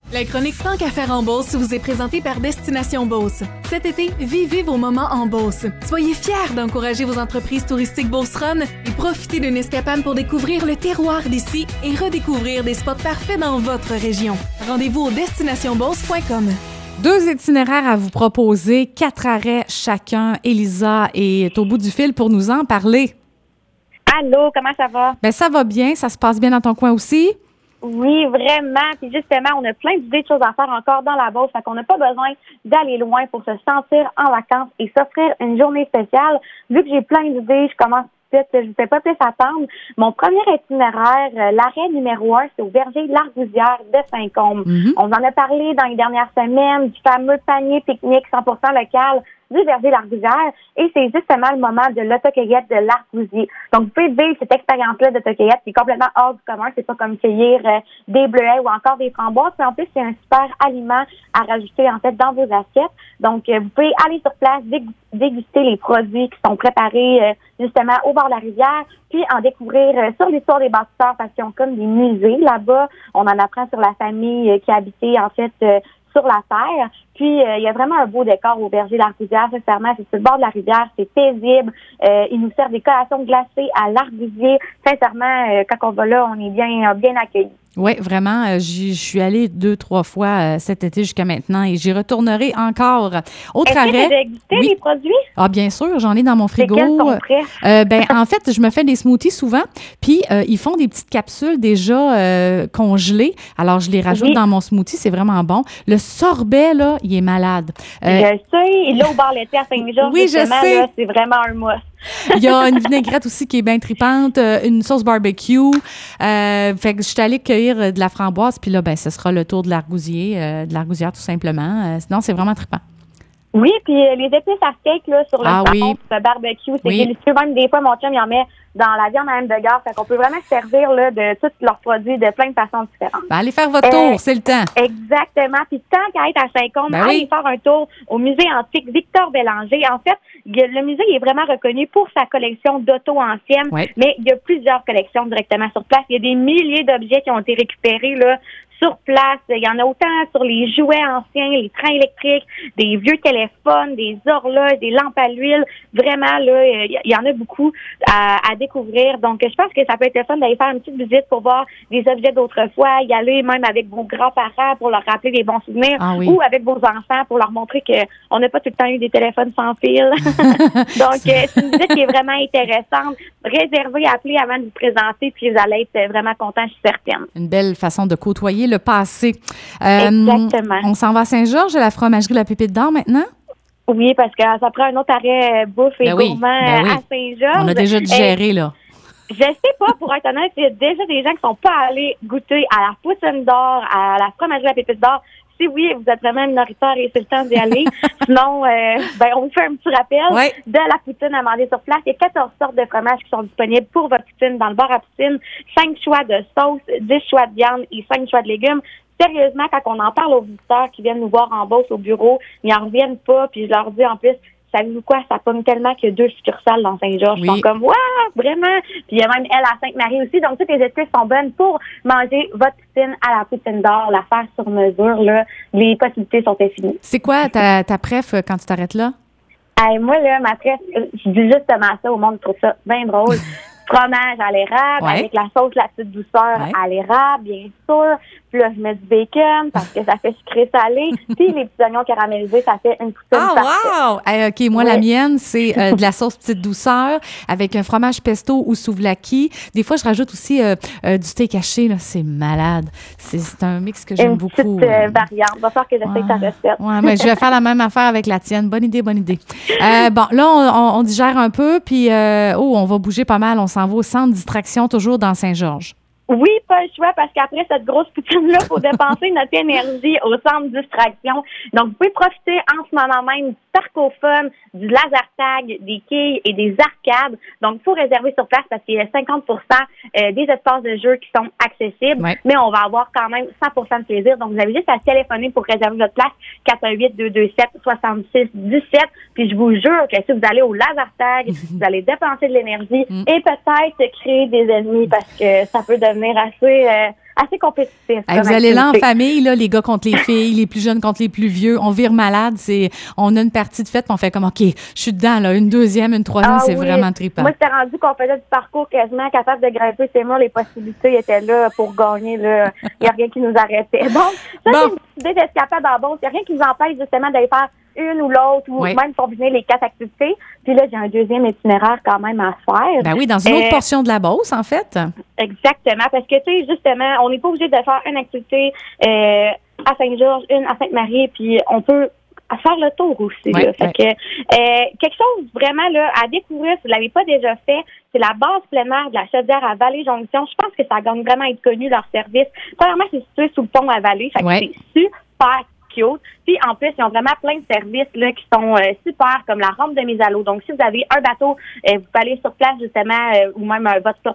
La chronique Tant qu'à faire en Beauce vous est présentée par Destination Beauce. Cet été, vivez vos moments en Beauce. Soyez fiers d'encourager vos entreprises touristiques beauceronnes et profitez d'une escapade pour découvrir le terroir d'ici et redécouvrir des spots parfaits dans votre région. Rendez-vous au destinationbeauce.com. 2 itinéraires à vous proposer, 4 arrêts chacun. Élisa est au bout du fil pour nous en parler. Allô, comment ça va? Bien, ça va bien. Ça se passe bien dans ton coin aussi? Oui, vraiment. Puis justement, on a plein d'idées de choses à faire encore dans la Beauce. Fait qu'on n'a pas besoin d'aller loin pour se sentir en vacances et s'offrir une journée spéciale. Vu que j'ai plein d'idées, je commence tout de suite. Je ne fais pas plus attendre. Mon premier itinéraire, l'arrêt numéro 1, c'est au verger L'Argousière de Saint-Côme. On en a parlé dans les dernières semaines du fameux panier pique-nique 100% local du verger L'Argousière, et c'est justement le moment de l'autocueillette de l'Argousier. Donc, vous pouvez vivre cette expérience-là d'autocueillette qui est complètement hors du commun. C'est pas comme cueillir des bleuets ou encore des framboises, mais en plus, c'est un super aliment à rajouter, en fait, dans vos assiettes. Donc, vous pouvez aller sur place, déguster les produits qui sont préparés, justement, au bord de la rivière, puis en découvrir sur l'histoire des bâtisseurs, parce qu'ils ont comme des musées là-bas. On en apprend sur la famille qui habitait, en fait, sur la terre. Puis, il y a vraiment un beau décor au verger L'Argousière. Sincèrement, c'est sur le bord de la rivière, c'est paisible. Ils nous servent des collations glacées à l'Argousier. Sincèrement, quand on va là, on est bien accueillis. Oui, vraiment. Je suis allée 2-3 fois cet été jusqu'à maintenant et j'y retournerai encore. Autre Est-ce arrêt. que tu as goûté les produits? Ah, bien sûr, j'en ai dans mon frigo. Lesquels sont prêts? En fait, je me fais des smoothies souvent, puis ils font des petites capsules déjà congelées. Alors, je les rajoute dans mon smoothie, c'est vraiment bon. Le sorbet, là, il est malade. Je sais, là, au bar l'été à Saint-Georges, oui, je sais. Là, c'est vraiment un must. Il y a une vinaigrette aussi qui est bien tripante, une sauce barbecue. Fait que je suis allée cueillir de la framboise, puis là, ben, ce sera le tour de l'Argousière tout simplement. Sinon, c'est vraiment trippant. Oui, puis les épices à steak là, sur le le barbecue, c'est délicieux. Même des fois, mon chum, il en met dans la viande à hamburger. Fait qu'on peut vraiment se servir là, de tous leurs produits de plein de façons différentes. Ben, allez faire votre tour, c'est le temps. Exactement. Puis tant qu'à être à Saint-Côme, allez faire un tour au musée antique Victor Bélanger. En fait, le musée est vraiment reconnu pour sa collection d'autos anciennes, mais il y a plusieurs collections directement sur place. Il y a des milliers d'objets qui ont été récupérés là, sur place. Il y en a autant sur les jouets anciens, les trains électriques, des vieux téléphones, des horloges, des lampes à l'huile. Vraiment, là, il y en a beaucoup à découvrir. Donc, je pense que ça peut être le fun d'aller faire une petite visite pour voir des objets d'autrefois, y aller même avec vos grands-parents pour leur rappeler des bons souvenirs, ou avec vos enfants pour leur montrer qu'on n'a pas tout le temps eu des téléphones sans fil. Donc, c'est une visite qui est vraiment intéressante. Réservez, appelez avant de vous présenter, puis vous allez être vraiment content, je suis certaine. Une belle façon de côtoyer le passé. Exactement. On s'en va à Saint-Georges, à la fromagerie La Pépite d'Or maintenant? Oui, parce que ça prend un autre arrêt bouffe et gourmand à Saint-Georges. On a déjà digéré, là. Je sais pas, pour être honnête, il y a déjà des gens qui sont pas allés goûter à la poutine d'or, à la fromagerie La Pépite d'Or. Si oui, vous êtes vraiment minoritaire et c'est le temps d'y aller. Sinon, on vous fait un petit rappel de la poutine à manger sur place. Il y a 14 sortes de fromages qui sont disponibles pour votre poutine dans le bar à poutine. 5 choix de sauce, 10 choix de viande et 5 choix de légumes. Sérieusement, quand on en parle aux visiteurs qui viennent nous voir en Beauce au bureau, ils n'en reviennent pas. Puis je leur dis en plus, savez-vous quoi, ça pomme tellement qu'il y a 2 succursales dans Saint-Georges. Ils sont comme, waouh, vraiment. Puis il y a même elle à Sainte-Marie aussi. Donc, toutes les épices sont bonnes pour manger votre poutine à la poutine d'or, la faire sur mesure. Là, les possibilités sont infinies. C'est quoi ta préf quand tu t'arrêtes là? Moi, là, ma préf, je dis justement ça au monde, je trouve ça bien drôle. Fromage à l'érable avec la sauce, la petite douceur à l'érable, bien sûr. Puis là, je mets du bacon parce que ça fait sucré-salé. Puis les petits oignons caramélisés, ça fait une poutine parfaite. Wow! Hey, OK, moi, la mienne, c'est de la sauce petite douceur avec un fromage pesto ou souvlaki. Des fois, je rajoute aussi du steak haché. Là. C'est malade. C'est un mix que j'aime beaucoup. Une petite variante. Va falloir que j'essaie ta recette. Oui, mais je vais faire la même affaire avec la tienne. Bonne idée, bonne idée. Bon, là, on digère un peu, puis on va bouger pas mal. On s'en va au centre de distraction, toujours dans Saint-Georges. Oui, pas le choix, parce qu'après cette grosse poutine-là, il faut dépenser notre énergie au centre de distraction. Donc, vous pouvez profiter en ce moment même du parc au fun, du laser tag, des quilles et des arcades. Donc, il faut réserver sur place parce qu'il y a 50 des espaces de jeu qui sont accessibles, mais on va avoir quand même 100 de plaisir. Donc, vous avez juste à téléphoner pour réserver votre place, 418-227-66-17. Puis, je vous jure que si vous allez au laser tag, vous allez dépenser de l'énergie et peut-être créer des ennemis parce que ça peut devenir assez compétitif. Vous allez là en famille, là, les gars contre les filles, les plus jeunes contre les plus vieux. On vire malade. On a une partie de fête, puis on fait comme, OK, je suis dedans, là, une deuxième, une troisième, c'est vraiment trippant. Moi, j'étais rendu qu'on faisait du parcours quasiment capable de grimper ces murs. Les possibilités étaient là pour gagner. Il n'y a rien qui nous arrêtait. Donc, ça, c'est une idée d'escapade en Beauce. Il n'y a rien qui nous empêche justement d'aller faire une ou l'autre ou même combiner les 4 activités. Puis là, j'ai un deuxième itinéraire quand même à faire. Ben oui, dans une autre portion de la Beauce, en fait. Exactement, parce que, tu sais, justement, on n'est pas obligé de faire une activité à Saint-Georges, une à Sainte-Marie, puis on peut faire le tour aussi. Fait que, quelque chose vraiment là à découvrir, si vous ne l'avez pas déjà fait, c'est la base plein air de la Chaudière à Vallée-Jonction. Je pense que ça gagne vraiment à être connu, leur service. Premièrement, c'est situé sous le pont à Vallée, fait que c'est super cute. Puis en plus, ils ont vraiment plein de services là qui sont super, comme la rampe de mise à l'eau. Donc, si vous avez un bateau, vous pouvez aller sur place justement, ou même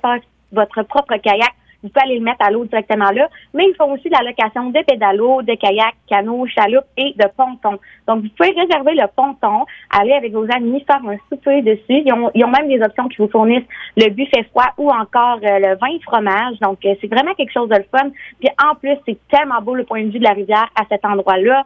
votre propre kayak, vous pouvez aller le mettre à l'eau directement là. Mais ils font aussi la location de pédalos, de kayaks, canots, chaloupes et de pontons. Donc, vous pouvez réserver le ponton, aller avec vos amis, faire un souper dessus. Ils ont même des options qui vous fournissent le buffet froid ou encore le vin fromage. Donc, c'est vraiment quelque chose de le fun. Puis en plus, c'est tellement beau le point de vue de la rivière à cet endroit-là.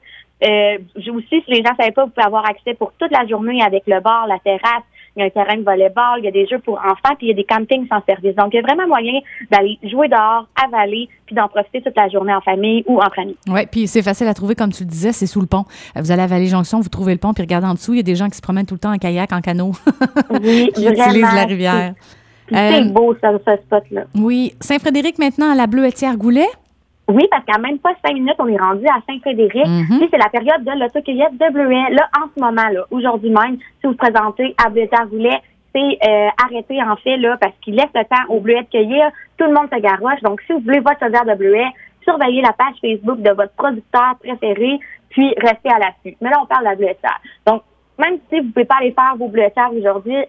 Aussi, si les gens ne savaient pas, vous pouvez avoir accès pour toute la journée avec le bar, la terrasse. Il y a un terrain de volleyball, il y a des jeux pour enfants, puis il y a des campings sans service. Donc, il y a vraiment moyen d'aller jouer dehors, avaler, puis d'en profiter toute la journée en famille ou en famille. Oui, puis c'est facile à trouver, comme tu le disais, c'est sous le pont. Vous allez à Vallée-Jonction, vous trouvez le pont, puis regardez en dessous, il y a des gens qui se promènent tout le temps en kayak, en canot, oui, qui utilisent la rivière. C'est beau, ce spot-là. Oui. Saint-Frédéric, maintenant, à la Bleuetière-Goulet? Oui, parce qu'à même pas 5 minutes, on est rendu à Saint-Frédéric. Puis c'est la période de l'autocueillette de bleuets. Là, en ce moment, là, aujourd'hui même, si vous vous présentez à Bleuetière-Goulet, c'est arrêté en fait là parce qu'il laisse le temps aux bleuets de cueillir. Tout le monde se garoche. Donc, si vous voulez votre chaudière de bleuets, surveillez la page Facebook de votre producteur préféré, puis restez à l'affût. Mais là, on parle de la bleuetière. Donc, même si vous ne pouvez pas aller faire vos bleuetières aujourd'hui,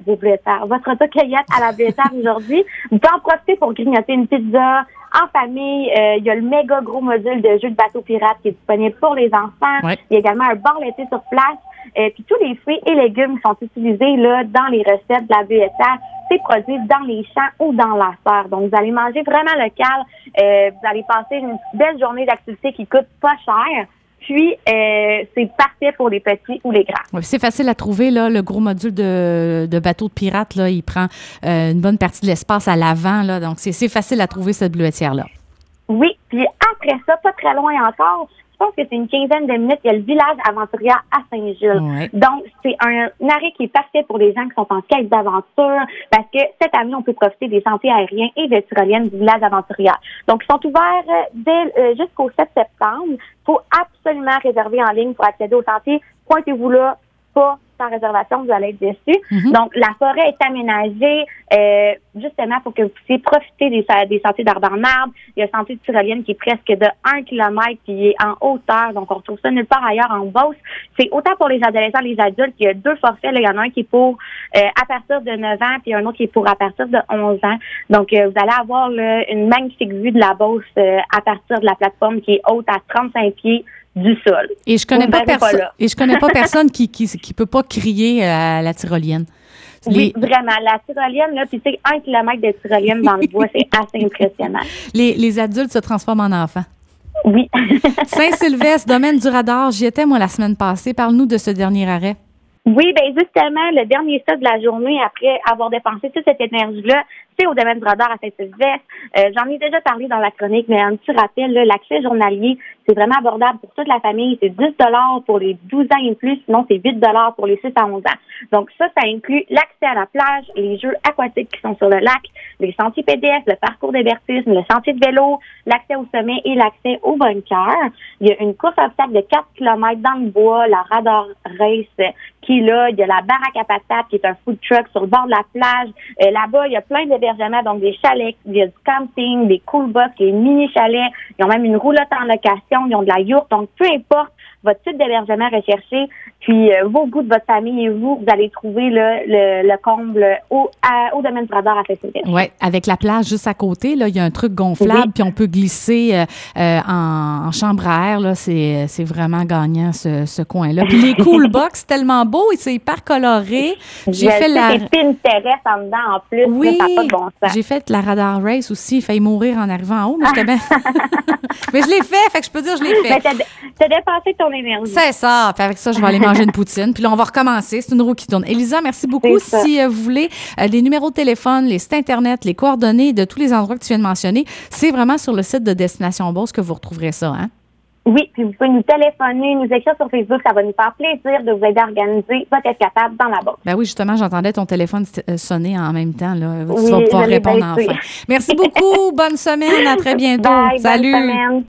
votre autocueillette à la bleuetière aujourd'hui, vous pouvez en profiter pour grignoter une pizza en famille. Il y a le méga gros module de jeu de bateau pirate qui est disponible pour les enfants. Ouais. Il y a également un bar laitier sur place. Puis tous les fruits et légumes qui sont utilisés là dans les recettes de la bleuetière, c'est produit dans les champs ou dans la serre. Donc, vous allez manger vraiment local. Vous allez passer une belle journée d'activité qui coûte pas cher. Puis, c'est parfait pour les petits ou les grands. Ouais, c'est facile à trouver, là, le gros module de bateau de pirate, là, il prend une bonne partie de l'espace à l'avant, là, donc c'est facile à trouver, cette bleuetière-là. Oui, puis après ça, pas très loin encore, je pense que c'est une quinzaine de minutes, il y a le village aventurier à Saint-Gilles. Ouais. Donc, c'est un arrêt qui est parfait pour les gens qui sont en quête d'aventure parce que cette année, on peut profiter des sentiers aériens et de tyroliennes du village aventurier. Donc, ils sont ouverts jusqu'au 7 septembre. Il faut absolument réserver en ligne pour accéder aux sentiers. Pointez-vous là, pas sans réservation, vous allez être déçus. Donc, la forêt est aménagée justement pour que vous puissiez profiter des sentiers d'arbre en arbre. Il y a un sentier de tyrolienne qui est presque de 1 kilomètre puis il est en hauteur. Donc, on retrouve ça nulle part ailleurs en Beauce. C'est autant pour les adolescents et les adultes. Il y a 2 forfaits. Là. Il y en a un qui est pour à partir de 9 ans puis un autre qui est pour à partir de 11 ans. Donc, vous allez avoir là, une magnifique vue de la Beauce à partir de la plateforme qui est haute à 35 pieds du sol. Et je connais pas personne qui peut pas crier à la tyrolienne. Oui, vraiment. La tyrolienne, là, puis tu sais, 1 kilomètre de tyrolienne dans le bois, c'est assez impressionnant. Les adultes se transforment en enfants. Oui. Saint-Sylvestre, domaine du radar, j'y étais, moi, la semaine passée. Parle-nous de ce dernier arrêt. Oui, bien justement, le dernier stop de la journée, après avoir dépensé toute cette énergie-là, c'est au domaine du radar à Saint-Sylvestre. J'en ai déjà parlé dans la chronique, mais un petit rappel, là, l'accès journalier, c'est vraiment abordable pour toute la famille. C'est 10 $ pour les 12 ans et plus, sinon c'est 8 $ pour les 6 à 11 ans. Donc ça inclut l'accès à la plage, les jeux aquatiques qui sont sur le lac, les sentiers pédestres, le parcours d'hébertisme, le sentier de vélo, l'accès au sommet et l'accès au bunker. Il y a une course obstacle de 4 km dans le bois, la Radar Race qui est là. Il y a la baraque à patates qui est un food truck sur le bord de la plage. Là-bas, il y a plein d'hébergements, donc des chalets, il y a du camping, des cool box, des mini-chalets. Ils ont même une roulotte en location, ils ont de la yourte. Donc, peu importe votre type d'hébergement recherché, Puis, vos goûts de votre famille et vous allez trouver le comble au domaine Brador à Saint-Sylvestre. Oui, avec la plage juste à côté, là, il y a un truc gonflable, puis on peut glisser en chambre à air. Là, c'est vraiment gagnant, ce coin-là. Puis les cool box, c'est tellement beau et c'est hyper coloré. J'ai fait des Pinterest en dedans en plus. Oui, ça n'a pas de bon sens. j'ai fait la Radar Race aussi. J'ai failli mourir en arrivant en haut, mais j'étais bien... mais je l'ai fait que je peux dire je l'ai fait. Mais t'as dépassé ton énergie. C'est ça. Puis avec ça, je vais aller manger une poutine. Puis là, on va recommencer. C'est une roue qui tourne. Élisa, merci beaucoup. Si vous voulez les numéros de téléphone, les sites Internet, les coordonnées de tous les endroits que tu viens de mentionner, c'est vraiment sur le site de Destination Beauce que vous retrouverez ça, hein? Oui, puis vous pouvez nous téléphoner, nous écrire sur Facebook. Ça va nous faire plaisir de vous aider à organiser votre escapade dans la Beauce. Ben oui, justement, j'entendais ton téléphone sonner en même temps. Là. Tu vas pouvoir répondre enfin. Merci beaucoup. Bonne semaine. À très bientôt. Bye, salut. Bonne semaine.